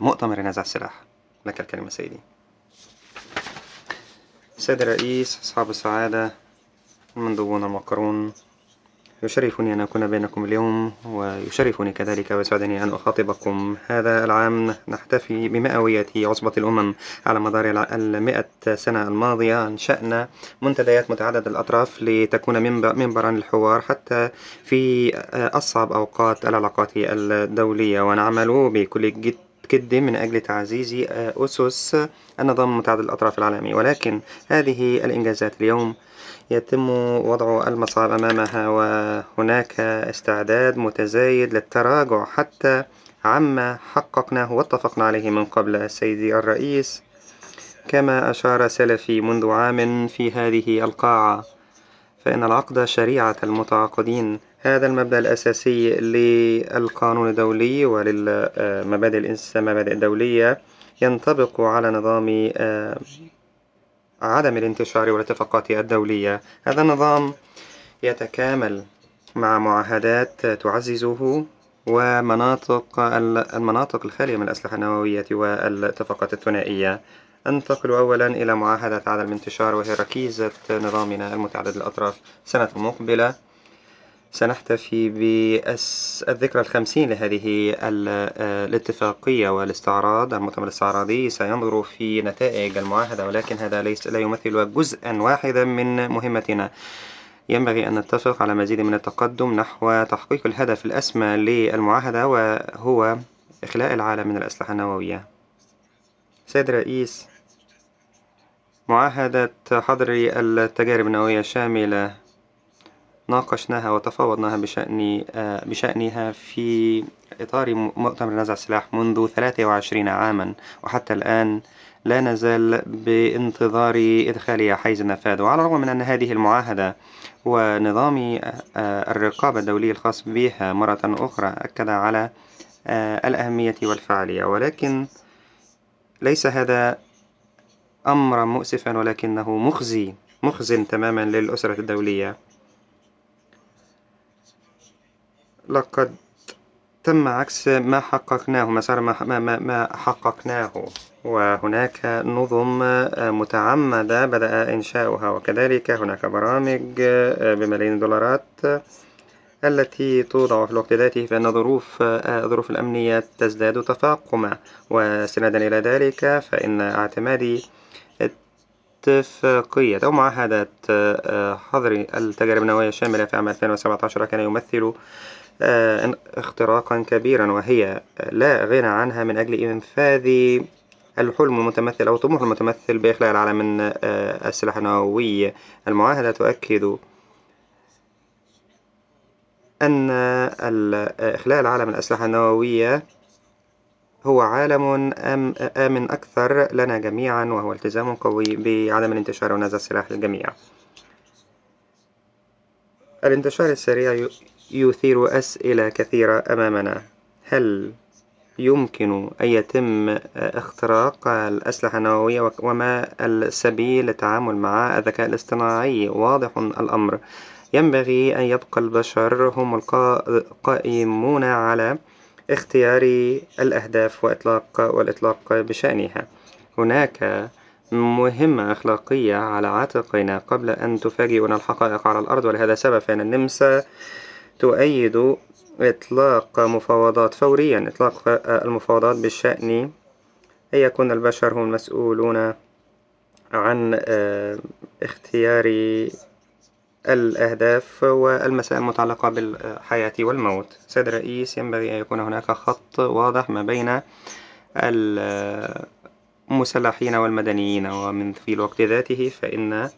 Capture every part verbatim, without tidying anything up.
مؤتمر نزع السلاح. لك الكلمة سيدي. سيد الرئيس، أصحاب السعادة، المندوبون الموقرون، يشرفني أن أكون بينكم اليوم، ويشرفني كذلك ويسعدني أن أخاطبكم. هذا العام نحتفي بمئوية عصبة الأمم. على مدار المئة سنة الماضية أنشأنا منتديات متعددة الأطراف لتكون منبرا للحوار حتى في أصعب أوقات العلاقات الدولية، ونعمل بكل جد كد من أجل تعزيز أسس النظام متعدد الأطراف العالمي. ولكن هذه الإنجازات اليوم يتم وضع المصعب أمامها، وهناك استعداد متزايد للتراجع حتى عما حققناه واتفقنا عليه من قبل. سيدي الرئيس، كما أشار سلفي منذ عام في هذه القاعة، فإن العقد شريعة المتعاقدين. هذا المبدأ الأساسي للقانون الدولي وللمبادئ المبادئ الدولية ينطبق على نظام عدم الانتشار والاتفاقات الدولية. هذا النظام يتكامل مع معاهدات تعززه ومناطق المناطق الخالية من الأسلحة النووية والاتفاقات الثنائية. أنتقل أولا إلى معاهدة عدم الانتشار، وهي ركيزة نظامنا المتعدد الأطراف. سنة مقبلة سنحتفي بالذكرى الخمسين لهذه الاتفاقية، والاستعراض المؤتمر الاستعراضي سينظر في نتائج المعاهدة، ولكن هذا ليس لا يمثل جزءا واحدا من مهمتنا. ينبغي أن نتفق على مزيد من التقدم نحو تحقيق الهدف الأسمى للمعاهدة، وهو إخلاء العالم من الأسلحة النووية. سيد الرئيس، معاهدة حظر التجارب النووية الشاملة ناقشناها وتفاوضناها بشأن بشأنها في إطار مؤتمر نزع السلاح منذ ثلاث وعشرين عاما، وحتى الآن لا نزال بانتظار إدخالها حيز النفاذ. وعلى الرغم من أن هذه المعاهدة ونظام الرقابة الدولي الخاص بها مرة أخرى أكد على الأهمية والفعالية، ولكن ليس هذا أمرا مؤسفا، ولكنه مخزي مخزن تماما للأسرة الدولية. لقد تم عكس ما حققناه، مسار ما, ما, ما حققناه، وهناك نظم متعمدة بدأ إنشاؤها، وكذلك هناك برامج بملايين الدولارات التي توضع في الوقت ذاته، فإن ظروف الظروف الأمنية تزداد تفاقما. واستنادا إلى ذلك فإن اعتماد اتفاقية أو معاهدة حظر التجارب النووية الشاملة في عام ألفين وسبعة عشر كان يمثل اختراقا كبيرا، وهي لا غنى عنها من أجل إنفاذ الحلم المتمثل أو الطموح المتمثل بإخلاء العالم من السلاح النووي. المعاهدة تؤكد أن إخلاء العالم من الأسلحة النووية هو عالم آمن أكثر لنا جميعا، وهو التزام قوي بعدم الانتشار ونزع السلاح للجميع. الانتشار السريع يثير أسئلة كثيرة أمامنا. هل يمكن أن يتم اختراق الأسلحة النووية، وما السبيل للتعامل مع الذكاء الاصطناعي؟ واضح الأمر، ينبغي أن يبقى البشر هم القائمون على اختيار الأهداف وإطلاق والإطلاق بشأنها. هناك مهمة أخلاقية على عاتقنا قبل أن تفاجئنا الحقائق على الأرض، ولهذا السبب فإن النمسا تؤيد إطلاق مفاوضات فوريا، إطلاق المفاوضات بالشأن أن يكون البشر هم المسؤولون عن اختيار الأهداف والمسائل المتعلقة بالحياة والموت. سيد الرئيس، ينبغي أن يكون هناك خط واضح ما بين المسلحين والمدنيين، ومن في الوقت ذاته فإن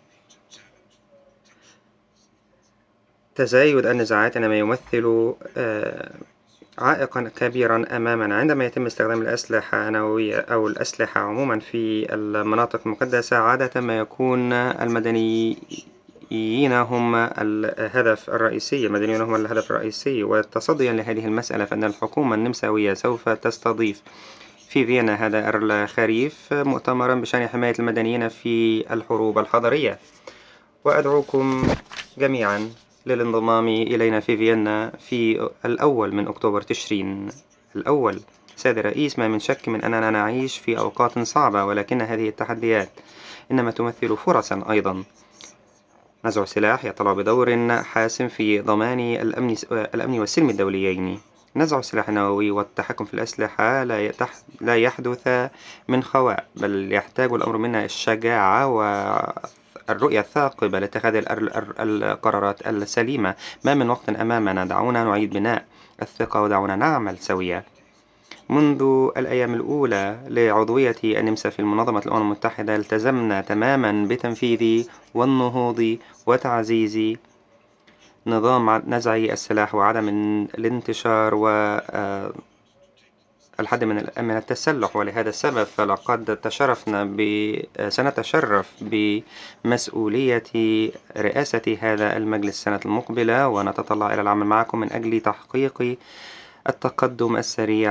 تزايد النزاعات إنما يمثل عائقا كبيرا أمامنا. عندما يتم استخدام الأسلحة النووية أو الأسلحة عموما في المناطق المقدسة، عادة ما يكون المدنيين هم الهدف الرئيسي المدنيين هم الهدف الرئيسي. وتصديا لهذه المسألة فإن الحكومة النمساوية سوف تستضيف في فيينا هذا الخريف مؤتمرا بشأن حماية المدنيين في الحروب الحضرية، وأدعوكم جميعا للانضمام إلينا في فيينا في الأول من أكتوبر تشرين الأول. سيد الرئيس، ما من شك من أننا نعيش في أوقات صعبة، ولكن هذه التحديات إنما تمثل فرصًا أيضًا. نزع السلاح يتطلب بدور حاسم في ضمان الأمن الأمن والسلم الدوليين. نزع السلاح النووي والتحكم في الأسلحة لا يتح... لا يحدث من خواء، بل يحتاج الأمر منا الشجاعة والرؤية الثاقبة لاتخاذ الأر- الر- القرارات السليمة. ما من وقت أمامنا، دعونا نعيد بناء الثقة ودعونا نعمل سويا. منذ الأيام الأولى لعضوية النمسا في منظمة الأمم المتحدة التزمنا تماما بتنفيذ والنهوض وتعزيز نظام نزع السلاح وعدم الانتشار والحد من من التسلح. ولهذا السبب فلقد تشرفنا ب... سنتشرف بمسؤولية رئاسة هذا المجلس السنة المقبلة، ونتطلع إلى العمل معكم من أجل تحقيق التقدم السريع